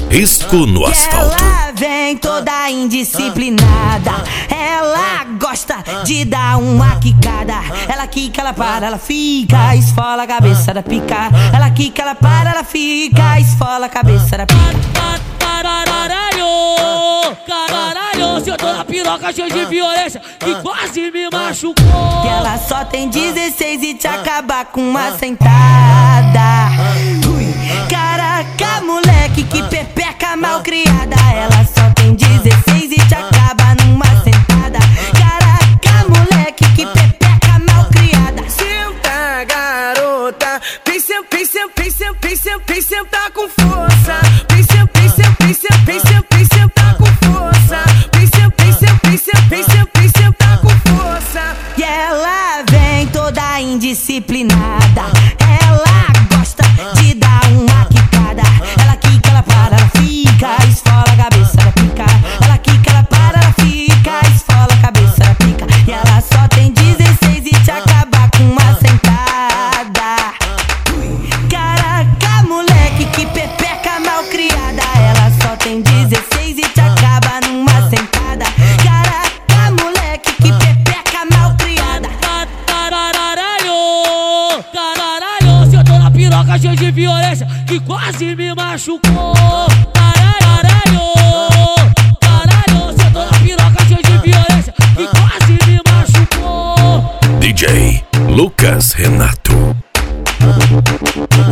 Risco no asfalto. Ela vem toda indisciplinada, ela gosta de dar uma quicada. Ela quica, ela para, ela fica, esfola a cabeça da pica. Ela quica, ela para, ela fica, esfola a cabeça da pica. Caralho, se eu tô na piroca cheio de violência que quase me machucou. Que ela só tem 16 e te acabar com uma sentada. Caraca, moleque, que pepeca mal criada. Ela só tem 16 e te acaba numa sentada. Caraca, moleque, que pepeca mal criada. Senta, garota, vem sentar com força. Vem sentar com força. Vem sentar com força. E ela vem toda indisciplinada, ela gosta de dar uma quicada. Ela quica, ela para, ela fica, esfola a cabeça da pica. Ela quica, ela para, ela fica, esfola a cabeça da pica. E ela só tem 16 e te acabar com uma sentada. Caraca, moleque, que pepeca mal criada. Ela só tem 16 e te acaba numa sentada. Caraca, moleque, que pepeca mal criada. Caralho, se eu tô na piroca cheio de violência que quase me machucou. Caralho, se eu tô na piroca cheio de violência que quase me machucou. DJ Lucas Renato.